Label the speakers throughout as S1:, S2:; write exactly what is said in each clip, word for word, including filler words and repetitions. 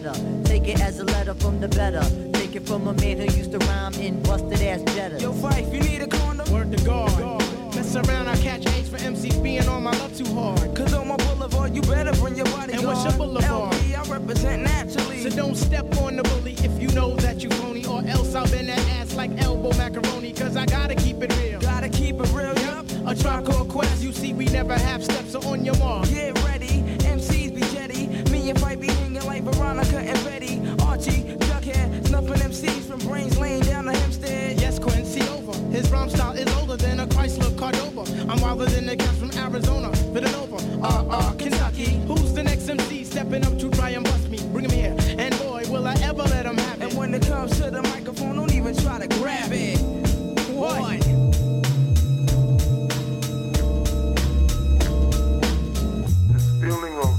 S1: better. Take it as a letter from the better. Take it from a man who used to rhyme in busted ass Jetta.
S2: Yo, Fife, you need a condom?
S3: Word to God. Mess around, I catch AIDS for M Cs being on my love too hard.
S2: Cause on my boulevard, you better bring your body.
S3: And what's your boulevard?
S2: L B, I represent naturally.
S3: So don't step on the bully if you know that you phony, or else I'll bend that ass like elbow macaroni. Cause I gotta keep it real.
S2: Gotta keep it real, yup.
S3: A Tribe Called Quest, you see we never have steps, so on your mark.
S2: Get ready, M Cs be jetty. Me and Fife be hanging like Veronica and Betty. Archie, Jughead, snuffing M Cs from Brains Lane down to Hempstead.
S3: Yes, Quincy over. His rhyme style is older than a Chrysler Cordova. I'm wilder than the cats from Arizona, Villanova, uh, uh, Kentucky. Who's the next M C stepping up to try and bust me? Bring him here, and boy, will I ever let him have it.
S2: And when it comes to the microphone, don't even try to grab it. What? what?
S4: Feeling of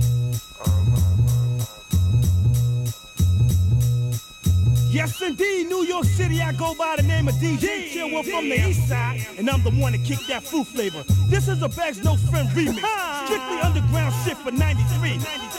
S5: yes, indeed, New York City, I go by the name of D J Chill. We're from the east side, and I'm the one to kick that fruit flavor. This is a Bags No Friend remix. Strictly underground shit for ninety-three.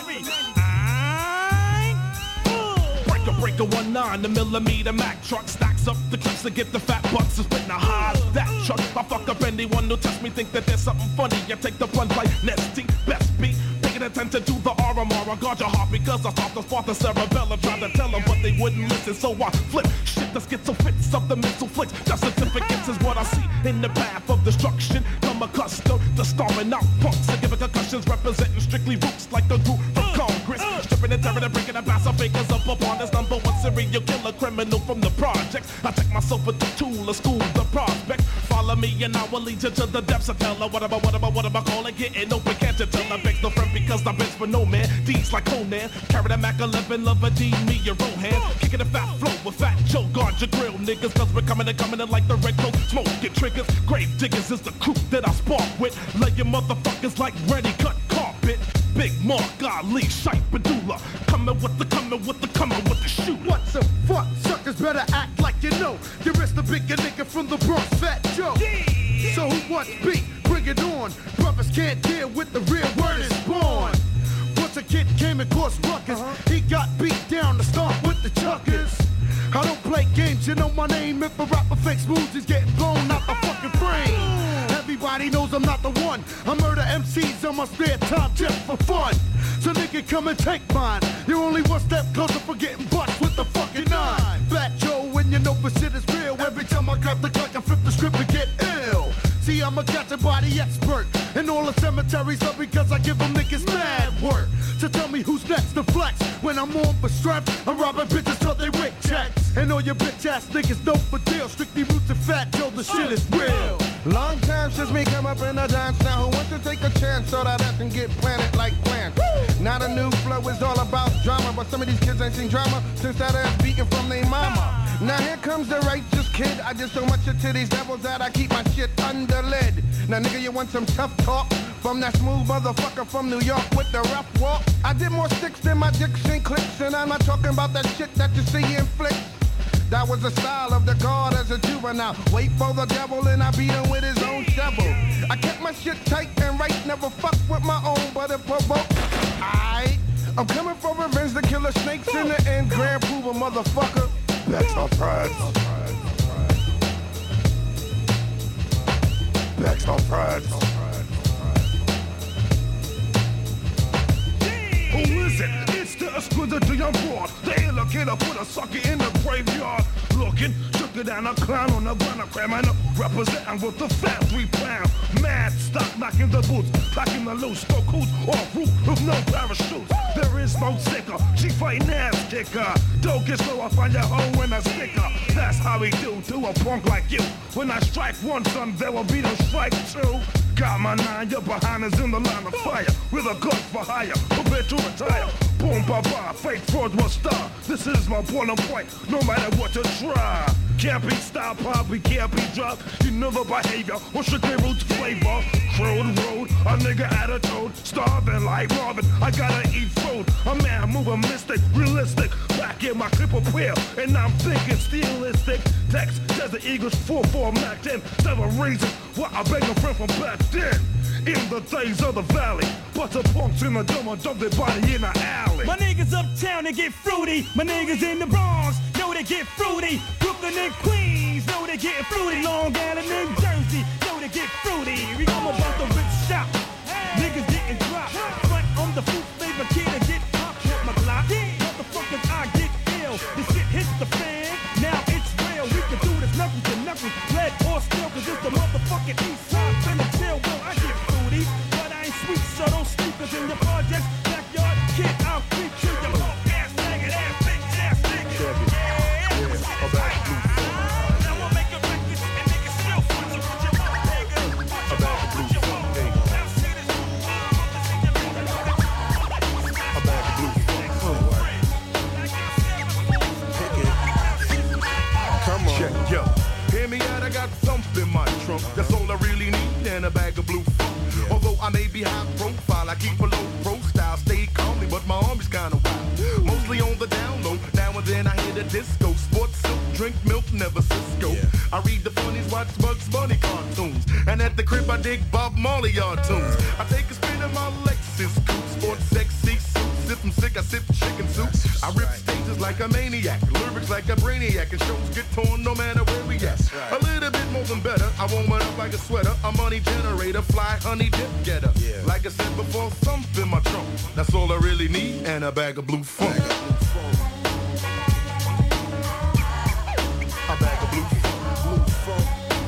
S6: Breaker, breaker, one nine, the millimeter Mac truck stacks up the clips to get the fat bucks and spit in a high. That truck, I fuck up anyone who touch me, think that there's something funny. I take the plunge like Nesty, best beat. Paying attention to the R M R. I guard your heart because I start to spark the cerebellum. Try to tell them, but they wouldn't listen, so I flip shit. The schizo fits of the missile flicks. The certificates is what I see in the path of destruction. I'm accustomed to storming out punks and giving concussions, representing strictly roots like the group from Congress. Stripping and tearing and breaking the bass of fakers up upon this number one serial killer criminal from the projects. I take myself with the tool of school, the prospect. Follow me and I will lead you to the depths of hell. What about, what about, what about calling? Getting open, can't you tell? I beg no friend because I bitch for no man. D's like Conan. Carry the Mac eleven, love a D, me your own hand. Kicking the fat flow with Fat Joe. Guard your grill, niggas, cause we're coming and coming in like the red coat. Smoking triggers. Grave diggers is the crew that I spark with. Laying motherfuckers like ready cut carpet. Big Mark, Ali, Shipe, Badula. Coming with the, coming with the, coming with the shoot.
S7: What the fuck? Suckers better act like you know. You rest the bigger nigga from the Bronx, Fat Joe. Yeah. So who wants beat? Bring it on. Brothers can't deal with the real word is born. Once a kid came and caused ruckus, uh-huh. He got beat down to start with the chuckers. I don't play games, you know my name. If a rapper fakes moves, he's getting blown out the fucking frame. Everybody knows I'm not the one. I murder M Cs on my spare time just for fun. So nigga come and take mine. You're only one step closer for getting bust with the fucking nine. Fat Joe, when you know for shit is real. Every time I grab the clock, I flip the script and get ill. See, I'm a cat and body expert. And all the cemeteries love because I give them niggas mad work. So tell me who's next to flex. When I'm on for straps, I'm robbing bitches till they wait checks. And all your bitch ass niggas know for deal. Strictly roots and Fat Joe, the shit is real.
S4: long time since me come up in the dance. Now who wants to take a chance so that I can get planted like plants? Not a new flow, it's all about drama. But some of these kids ain't seen drama since that ass beating from their mama. Now here comes the righteous kid. I just so much to these devils that I keep my shit under lid. Now nigga, you want some tough talk from that smooth motherfucker from New York with the rough walk? I did more sticks than my dicks and clicks, and I'm not talking about that shit that you see in flicks. That was the style of the guard as a juvenile. Wait for the devil and I beat him with his own shovel. I kept my shit tight and right, never fuck with my own, but it provoked. Aight, I'm coming for revenge to kill the snakes in the end. Grand Prover, motherfucker. That's our pride. That's our pride.
S6: Who is it? It's the exquisite young broad. The iller killer put a sucker in the graveyard. Looking, stricter than a clown on the ground. I'm cramming up, representing with the fat three pound. Mad stop knocking the boots, packing the loose, smoke hoots off roof with no parachutes. There is no sicker, she fighting ass kicker. Don't get slow, I find your hoe when I stick her. That's how we do to a punk like you. When I strike one, son, there will be no strike two. Got my nine, you're behind us in the line of fire. With a gun for hire, prepare to retire. Boom, ba-ba, fake fraudulent star. This is my boiling point, no matter what you try. Can't be stopped, probably can't be dropped. You know the behavior, what's your roots flavor? Road, road, a nigga attitude. Starving like Marvin, I gotta eat food. A man moving mystic, realistic. Back in my clip of prayer, and I'm thinking stylistic. Text, Desert Eagles, four four Mac ten. Seven reasons why I beg a friend from back then. In the days of the valley, but the punks in the dome and dump their body in the alley.
S5: My nigga niggas uptown, they get fruity. My niggas in the Bronx, know they get fruity. Brooklyn and Queens, know they get fruity. Long Island and Jersey, know they get fruity. We come about the rip shop, niggas getting dropped. Front on the food flavor kid and get popped with my Glock. Motherfuckers, I get ill. This shit hits the fan, now it's real. We can do this knuckles to knuckles, lead or steel, cause it's the motherfucking east side. Finna chill, well, I get fruity, but I ain't sweet, so don't sleep, cause in your projects, backyard kid, I'll creep to your whole ass, nigga, ass, bitch, ass, nigga. Yeah, I'm back. Now I'm making records and niggas still fucking with your mother, nigga. I'm back to blue funk, hey. Now see this move, I'm back to blue funk,
S4: Come on.
S6: Check, yo. Hear me out, I got something in my trunk. That's all I really need, and a bag of blue funk. Yeah. Although I may be high profile, I keep a low pro style, stay calmly, but my arm is kinda wild. Mostly on the down low, now and then I hit a disco. Sports silk, drink milk, never Cisco. Yeah. I read the funnies, watch Bugs Bunny cartoons, and at the crib I dig Bob Marley yard tunes. I take a spin in my Lexus coupe, sports sexy suit. If I'm sick, I sip chicken soup. That's I rip right. stages like a maniac, lyrics like a brainiac, and shows get torn no matter where we at. Right. A little bit more than better, I warm it up like a sweater, a money generator, fly honey dip getter. Yeah. Like I said before, something in my trunk. That's all I really need, and a bag of blue funk. Bag of blue funk. A bag of blue funk. Blue funk.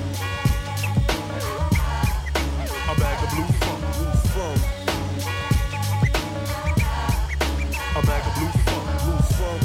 S6: A bag of blue funk. Blue funk. A bag of blue funk, blue funk.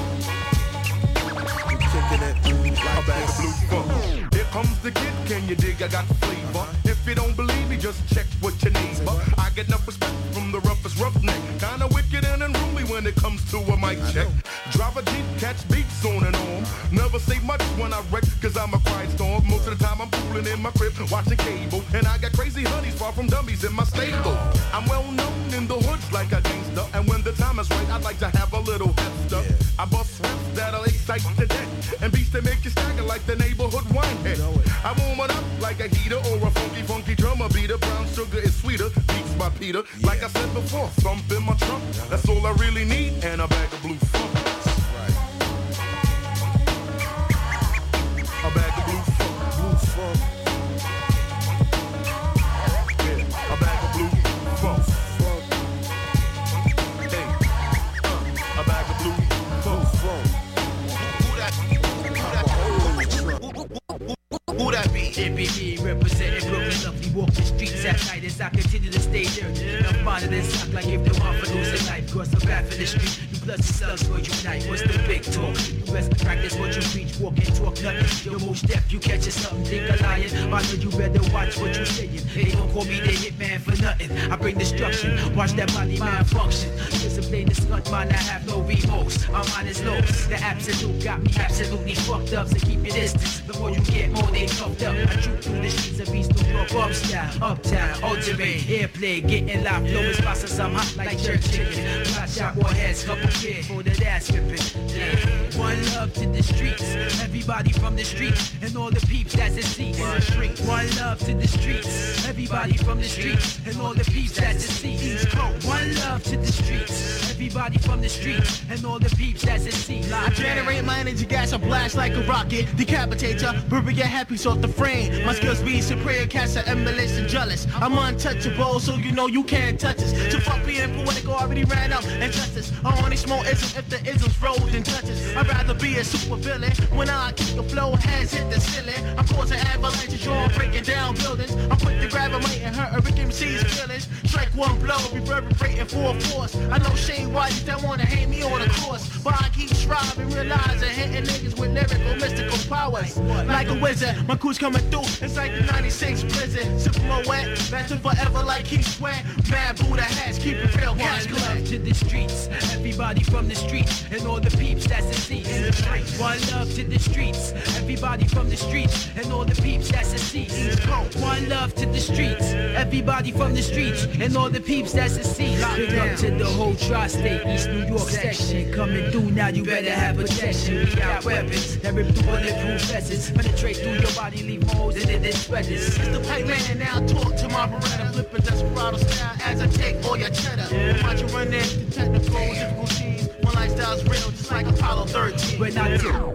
S6: I'm kicking it like a bag this. Of blue funk. Here comes the kid, can you dig? I got the flavor. If you don't believe me, just check what your neighbor. I get enough respect from the roughest roughneck. Kinda wicked and unruly when it comes to a mic check. Drive a Jeep, catch beats on and on. Never say much when I wreck, cause I'm a quiet storm. Most of the time I'm fooling in my crib, watching cable. And I got crazy honeys far from dummies in my stable. I'm well known in the hoods like a gangster. And when the time is right, I'd like to have a little hefter. Yeah. I bust raps that'll excite the dead, and beats that make you stagger like the neighborhood winehead. I warm it up like a heater or a funky, funky drummer beater. Brown sugar is sweeter, beats by Peter. Yeah. Like I said before, thump in my trunk. That's all I really need, and a bag of blue funk. Right. A bag of blue funk, blue funk. Yeah, a bag of blue funk. A bag of blue funk.
S2: Who that be? It be me representing Brooklyn. Lovely walk the streets at night as I continue to stay dirty. I'm finding this sock like if the one for losing life. Cross the path in the street. You plus the slugs for unite. What's the big talk? You best practice what you preach. Walk and talk nothing. You're most deaf. You catch something. Think a lion. I know you better watch what you saying. They don't call me the hitman for nothing. I bring destruction. Watch that body man function. Discipline the slut man. I have no remorse. I'm on his nose. The absolute got me absolutely fucked up. So keep your distance before you get more than puffed up. I troop through the streets of East New York, up style, uptown, ultimate, airplay, getting loud, blowing spots as I'm hot like jerk chicken. Flash out warheads, couple kids for the ass whipping. Yeah. One love to the streets, everybody from the streets, and all the peeps that's in seats. One love to the streets, everybody from the streets, and all the peeps that's in seats. One love to the streets, everybody from the streets, and all the peeps that's in seats.
S3: I generate my energy gas, I blast like a rocket, decapitate ya, bury your happy off the frame. My skills be superior, cast are emulous and jealous. I'm untouchable, so you know you can't touch us. To fuck being poetic, already ran up and touched us. I only smoke isms if the isms froze and touches. I'd rather be a super villain. When I kick the flow, hands hit the ceiling. I'm causing avalanches, you're breaking down buildings. I'm quick to grab a mate and hurt a Rick M C's feelings. Strike one blow, reverberating full force. I know Shane White that wanna hate me on the course, but I keep striving, realizing hitting niggas with lyrical, mystical powers. Like a wizard, my crew's coming through. It's like the ninety-six blizzard. Super my wet, that's forever like Keith Sweat. Mad Buddha hats, keep it real.
S2: One love to the streets, everybody from the streets, and all the peeps that's in seats. One love to the streets, everybody from the streets, and all the peeps that's in seats. One love to the streets, everybody from the streets, and all the peeps that's in seats. Big up to the whole tri-state, East New York section. Coming through now, you better have protection. We got weapons that rip through bulletproof vests, penetrate through your body, leave holes in it and sweaters.
S3: It's the pipe man and now talk to my Beretta, flipping desperado style as I take all your cheddar. Yeah. Watch you run in, the technical, difficult cheese.
S2: like Apollo thirteen. But not two.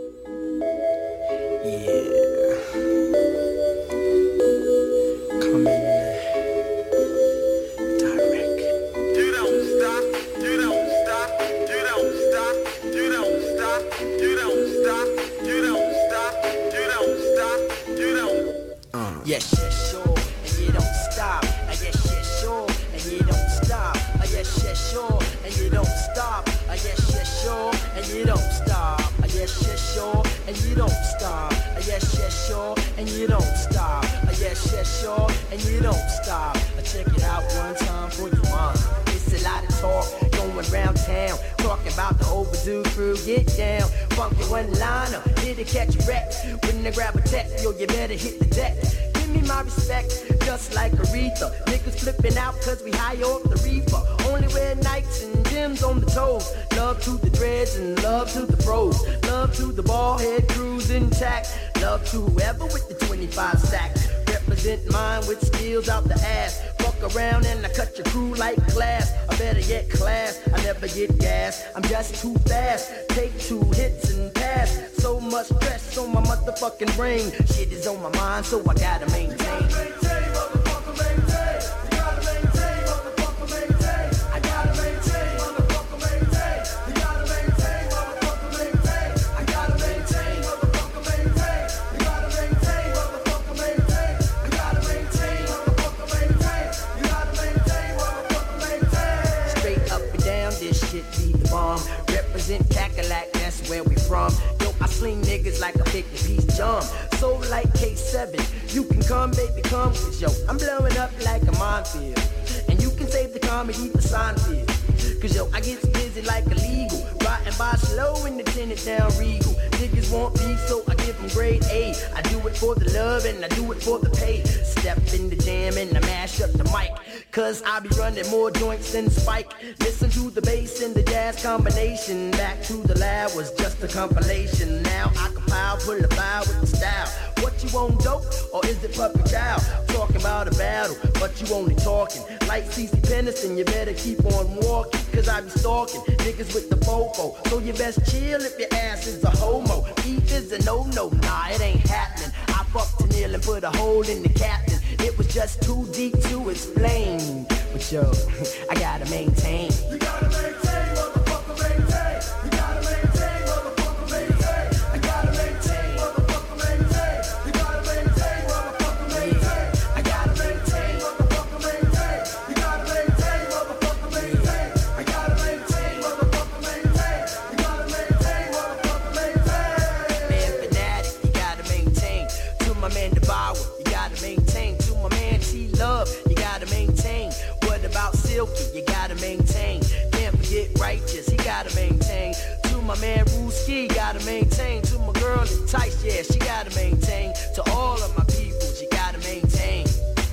S1: Yes, yes, sure, and you don't stop. Uh, yes, yes, sure, and you don't stop. Uh, yes, yes, sure, and you don't stop. Uh, yes, yes, sure, and you don't stop. Uh, yes, yes, sure, and you don't stop. Uh, yes, yes, sure, and you don't stop. Uh, yes, yes, sure, and you don't stop. Uh, check it out one time for your mom. It's a lot of talk going around town, talking about the overdue crew. Get down, funky one liner, here to catch a wreck. When they grab a tech, yo, you better hit the deck. Me my respect, just like Aretha. Niggas flipping out cause we high off the reefer. Only wear Nikes and Timbs on the toes. Love to the dreads and love to the pros. Love to the bald head crews intact. Love to whoever with the twenty-five sack. Represent mine with skills out the ass. Fuck around and I cut your crew like glass. Or better yet class, I never get gas. I'm just too fast, take two hits and pass. So much stress on my motherfucking brain. Shit is on my mind, so I gotta maintain. Maintain, motherfucker, maintain. You gotta maintain, motherfucker, maintain. I gotta maintain, motherfucker, maintain. You gotta maintain, motherfucker, maintain. I gotta maintain, motherfucker, maintain. You gotta maintain, motherfucker, maintain. You gotta maintain, motherfucker, maintain. You gotta maintain, motherfucker, maintain. Straight up and down, this shit be the bomb. Represent Cackalack, that's where we from. Yo, I sling niggas like a fifty-piece jump. So like K seven, you can come, baby, come. Cause yo, I'm blowing up like a minefield. And you can save the comedy for Seinfeld. Cause yo, I get busy like illegal. Riding by slow in the tinted down Regal. Niggas want beef, so I give them grade A. I do it for the love and I do it for the pay. Step in the jam and I mash up the mic. Cause I be running more joints than Spike. Listen to the bass and the jazz combination. Back to the lab was just a compilation. Now I compile, pull a file with the style. What you want, dope, or is it puppy child? Talking about a battle, but you only talking. Like C C Peniston, you better keep on walking. Cause I be stalking niggas with the fofo. So you best chill if your ass is a homo. Beef is a no-no, nah, it ain't happening. I fucked Tennille and put a hole in the captain. It was just too deep to explain. But yo, I gotta maintain. You gotta maintain, motherfucker, maintain. You gotta maintain, motherfucker, maintain. I gotta maintain, motherfucker, maintain. You gotta maintain, motherfucker, maintain. I gotta maintain, motherfucker, maintain. You gotta maintain, motherfucker, maintain. I gotta maintain, motherfucker, maintain. You gotta maintain, motherfucker, maintain. Man Fanatic, you gotta maintain. To my man Devour, you gotta maintain. To my man T-Love, you gotta maintain. What about Silky? You gotta maintain. Can't forget Righteous, he gotta maintain. To my man Ruski, gotta maintain. To my girl Tice, yeah, she gotta maintain. To all of my people, you gotta maintain.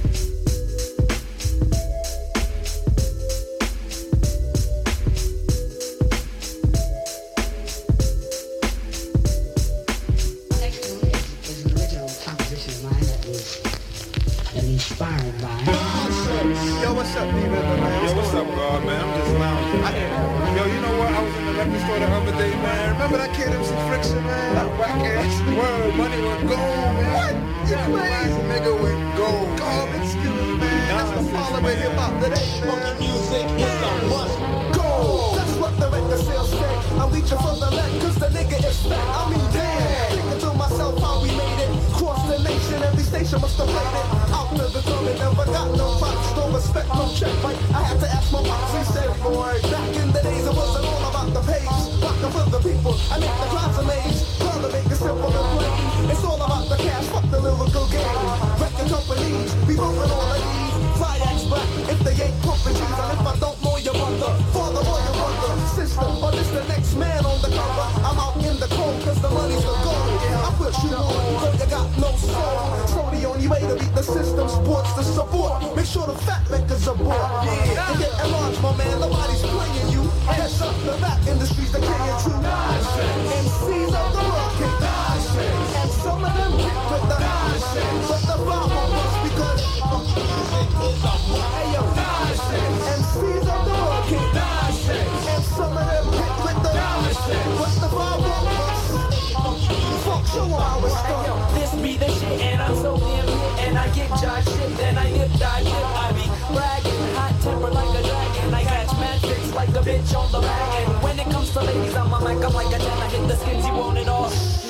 S8: Is an original composition of mine that was inspired by.
S9: Yo, what's up, D-Rhythm, man? Yo, what's up, God, man? I'm just lounging. I, yo, you know what? I was in the record store the other day, man. Remember that kid M C Friction, man? That whack ass word, money went gold, man. What? You crazy? Nigga went gold. Garbage skills, man. That's the parliament hip hop today, man. Funky music is a must. Gold. That's what the record sales say. I'm reaching for the left, cause the nigga is fat. I mean, damn. Thinking to myself how we made it. Cross the nation, every station must have played it. Out to the club and never got no props. No respect, no check, right? I had to ask my pops. He said, boy, back in the days it wasn't all about the page. Rockin' for the people, I make the crowds amazed. Trying to make it simple and plain. It's all about the cash, fuck the lyrical game. Record companies, we bumpin' all of these. Fly X black, if they ain't pumping cheese. And if I don't know your mother, father or your mother, sister, or just the next man on the cover. I'm out in the cold, cause the money's the gold. I put you on, cause you got no soul. So the only way to beat the system, sports to support. Make sure the fat records are bought. Yeah, and get enlarged, my man, nobody's playing you. Heads up, the rap industry's the king and true. M Cs of the rocket. And some of them hit with the but the problem was because hey yo, M Cs of the rocket. And some of them hit with the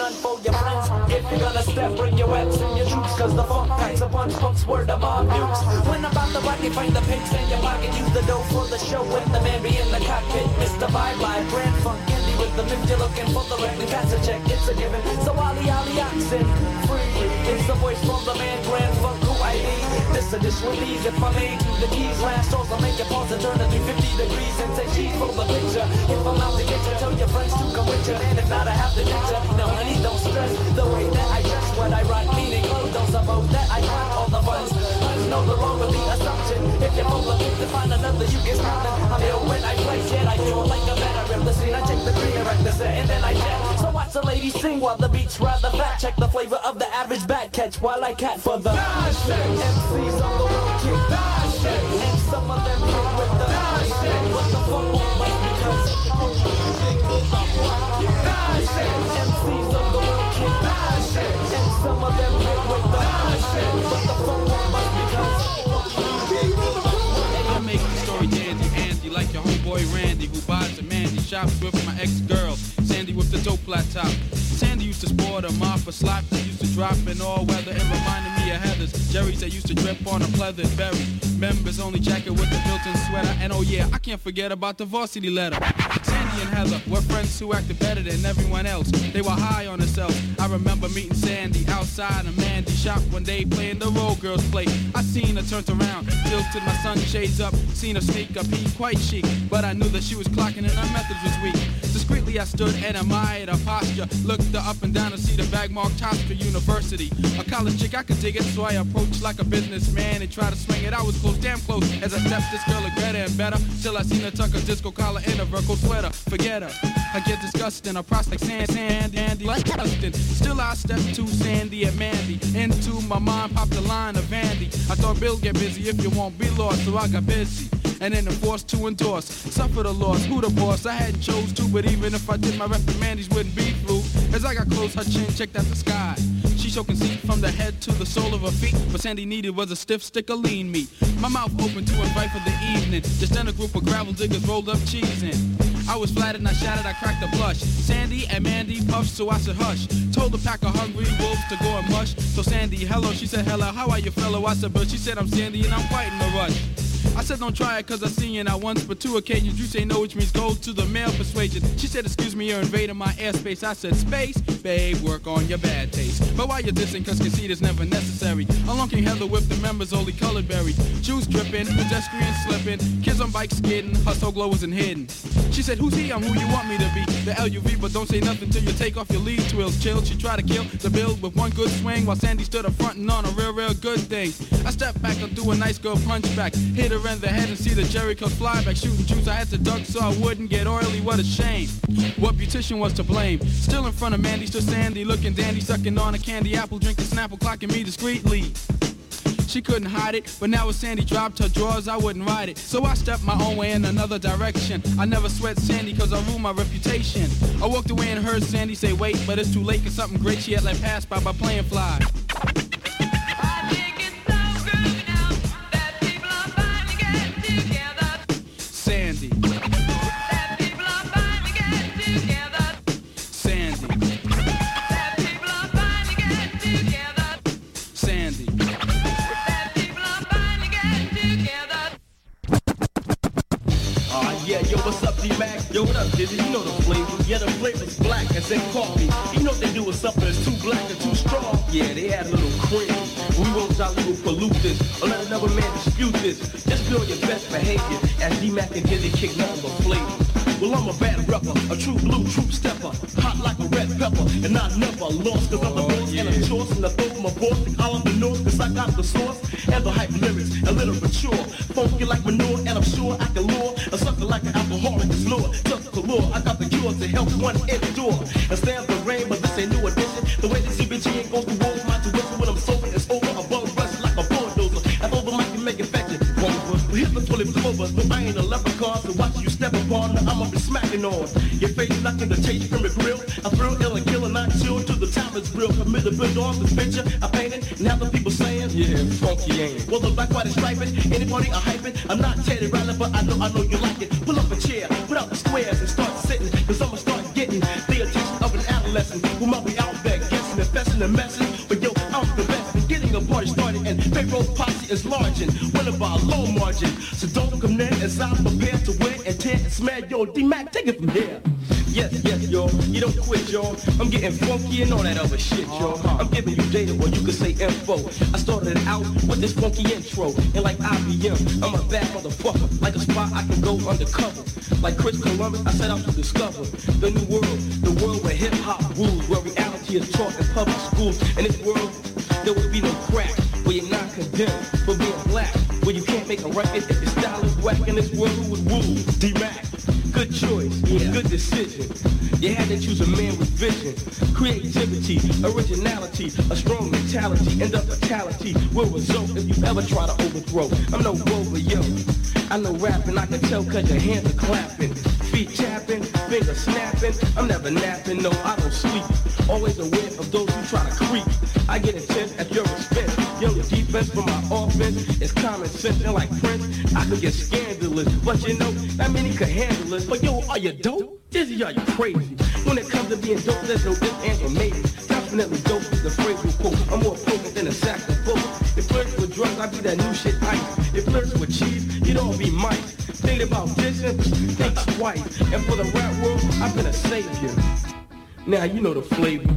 S1: none for your friends. If you're gonna step, bring your ex and your troops, cause the funk packs a punch, punks word of mob nukes. When about the rocket, find the pigs in your pocket, use the dough for the show, when the man be in the cockpit. Mister Vibe Live, Grand Funk Indy with the mint, you're looking for the record, pass a check, it's a given. So Ali Ali Oxen, free, it's the voice from the man, Grand Funk, who I need. This a dish with these, if I made you the keys, last toast, I'll make you pause and turn it three fifty degrees and say cheese for the picture. If I'm out to get you, tell your friends to come with you, and if not, I have to get you. No honey, don't stress the way that I dress, what I rock, meaning clothes, don't suppose that I got all the funds. There's no wrong with the assumption. If you're full of to find another, you get nothing. I'm ill when I play shit, I feel like a vet. I rip the scene, I check the green, I wreck the set, and then I jet. So watch the ladies sing while the beats rather fat. Check the flavor of the average bat catch while I cat for the M Cs on the world kick shit. And some of them hit with the shit. What the fuck won't wait because M Cs on the world kick shit. And some of them hit with the shit. What the fuck won't wait because
S10: I make the story dandy, Andy, like your homeboy Randy, who buys a Mandy, shops with my ex-girl, Sandy with the dope flat top. Sandy used to sport a mop for slop that used to drop in all weather. It reminded me of Heather's, Jerry's that used to drip on a pleathered berry. Members only jacket with the built-in sweater. And oh yeah, I can't forget about the varsity letter. Sandy and Heather were friends who acted better than everyone else. They were high on themselves. I remember meeting Sandy outside a Mandy shop one day playing the Roll Girls play. I seen her turned around, tilted my sunshades up, seen her sneak up, he quite chic. But I knew that she was clocking and her methods was weak. Discreetly I stood and admired her posture, looked her up and down to see the bag marked Hofstra University. A college chick, I could dig it, so I approached like a businessman and tried to swing it. I was close, damn close, as I stepped this girl looked better and better, till I seen her tuck a disco collar in a Virgo sweater. Forget her, I get disgusting, I prospect Sandy, Sandy, Andy, like Dustin. Still I stepped to Sandy and Mandy, into my mind popped the line of Andy. I thought Bill get busy if you won't be lost, so I got busy. And then the force to endorse, suffer the loss, who the boss? I hadn't chose to, but even if I did, my reprimandies wouldn't be flu. As I got close, her chin checked at the sky. She showed conceit from the head to the sole of her feet. What Sandy needed was a stiff stick of lean meat. My mouth open to invite for the evening. Just then a group of gravel diggers rolled up cheese in. I was flattered and I shouted, I cracked a blush. Sandy and Mandy puffed, so I said hush. Told the pack of hungry wolves to go and mush. So Sandy, hello, she said hello, how are you fellow? I said, but she said I'm Sandy and I'm quite in a rush. I said don't try it cause I seen you not once but two occasions. You say no, which means go to the male persuasion. She said excuse me, you're invading my airspace. I said space, babe, work on your bad taste. But why you dissing cause conceit is never necessary. Along came Heather with the members only colored berry. Shoes dripping, pedestrian slipping, kids on bikes skidding, her soul glow wasn't hidden. She said who's he, I'm who you want me to be. The L U V, but don't say nothing till you take off your lead twills. Chill, she tried to kill the bill with one good swing while Sandy stood up frontin' on a real, real good thing. I stepped back and threw a nice girl punch back. Hit her in the head and see the Jerry Curl fly back. Shooting juice, I had to duck so I wouldn't get oily. What a shame. What beautician was to blame? Still in front of Mandy stood Sandy, looking dandy, sucking on a candy apple, drinking Snapple, clocking me discreetly. She couldn't hide it, but now when Sandy dropped her drawers, I wouldn't ride it. So I stepped my own way in another direction. I never sweat Sandy cause I ruled my reputation. I walked away and heard Sandy say wait, but it's too late cause something great she had let pass by by playing fly. Sandy. That people are finally getting together. Sandy. That people are finally getting together. Sandy. That people are finally getting together.
S11: Uh, yeah, yo, what's up, D-Mac? Yo, what up, Dizzy? You know the flavor. Yeah, the flavor's black as in coffee. You know what they do with something that's too black and too strong? Yeah, they add a little cream. We won't try to pollute this or let another man dispute this. Just be on your best behavior as D-Mac and Dizzy kick nothing but flavor. Well, I'm a bad rapper, a true blue troop stepper, hot like a red pepper, and I never lost cause I'm the boss and I'm choice and I throw my boss and all of the north cause I got the source and the hype lyrics, a little mature, funky like manure, and I'm sure I can lure a sucker like an alcoholic is lure, just galore. I got the cure to help one endure and stand the rain, but this ain't new addition. The way the C B G ain't goes to war, my tuition when I'm sober it's over, above rush like a bulldozer. I throw the mic and make it fetch it. Here's the toilet clover, but I ain't a leprechaun, so watch you step upon the I'ma be smacking on your face, knocking the taste from the grill. I thrill, ill and kill and not chill to the talent's real. Commit to build on this picture I painted, and have the people saying, yeah, funky ain't it? Well, the black, white, and striping, anybody I hyping. I'm not Teddy Riley, but I know, I know you like it. Pull up a chair, put out the squares and start sitting, cause I'ma start getting the attention of an adolescent who might be out there passing the message, but yo, I'm the best in getting a party started, and Pharaoh's posse is large and winning by a low margin. So don't come in as I'm prepared to win and tear and smash. Yo, D-Mac, take it from here. Yes, yes, yo, you don't quit, y'all. I'm getting funky and all that other shit, y'all. I'm giving you data, or you could say info. I started out with this funky intro, and like I B M, I'm a bad motherfucker. Like a spot I can go undercover. Like Chris Columbus, I set out to discover the new world, the world where hip-hop rules, where reality is taught in public schools. In this world, there would be no crack, where you're not condemned for being black, where you can't make a record if your style is whack. In this world, who would rule? D-Mac. Good choice, yeah. Good decision. You had to choose a man with vision, creativity, originality, a strong mentality, and the fatality will result if you ever try to overthrow. I'm no rover, yo. I know rapping, I can tell cause your hands are clapping, feet tapping, fingers snapping. I'm never napping, no, I don't sleep. Always aware of those who try to creep. I get intense at your expense. Yo, the defense for my offense is common sense, and like Prince, I could get scandalous. But you know, not many could handle it. But yo, are you dope? Dizzy, are you crazy? When it comes to being dope, there's no ifs, ands, or maybe. Definitely dope is the phrase we quote. I'm more potent than a sack of both. If flirts with drugs, I be that new shit ice. If flirts with cheese, you'd all be mice. Think about this and think twice. And for the rap world, I've been a savior. Now you know the flavor.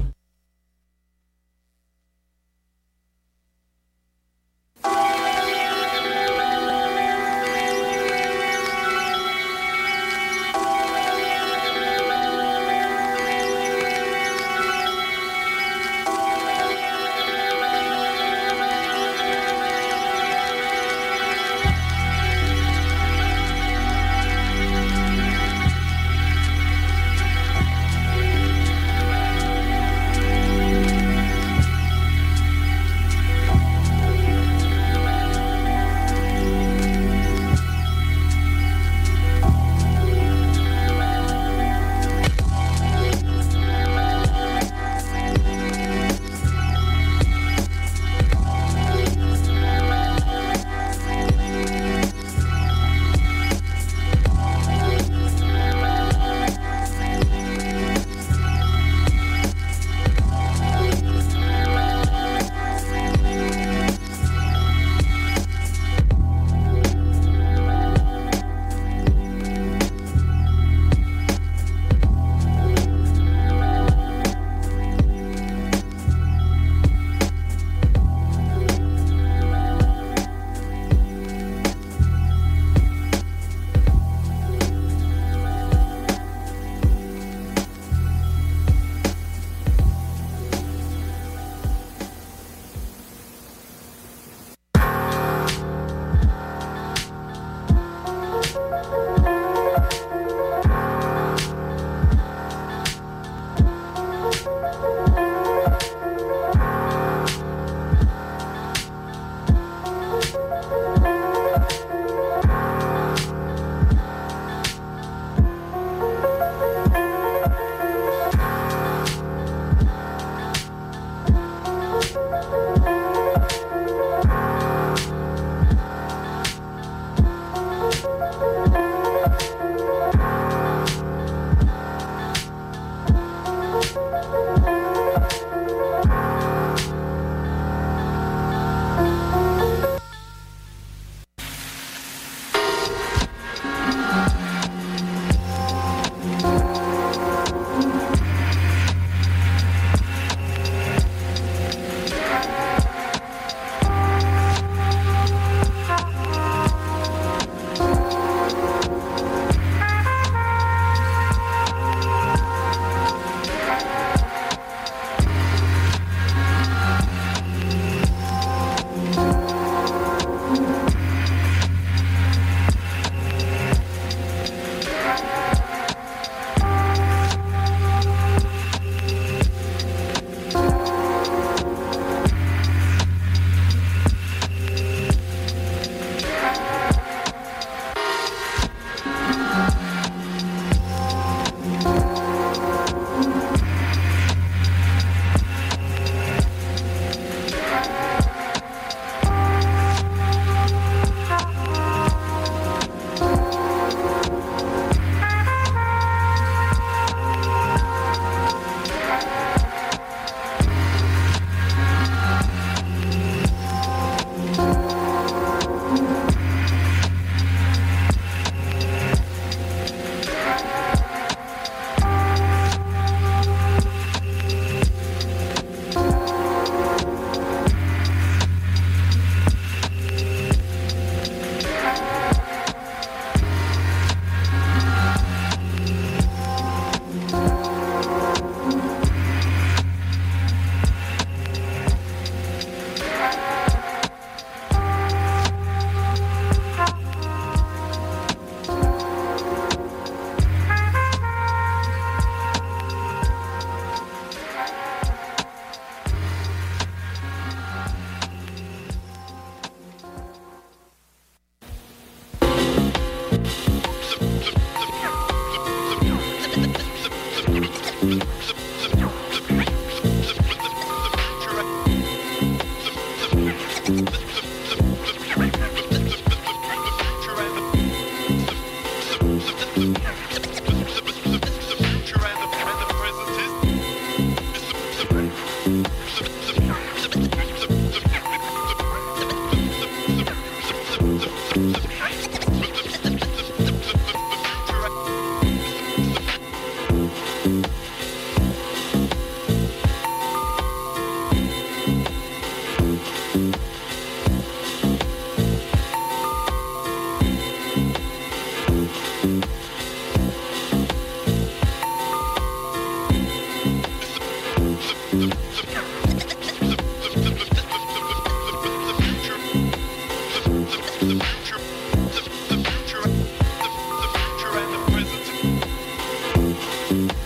S1: Thank you.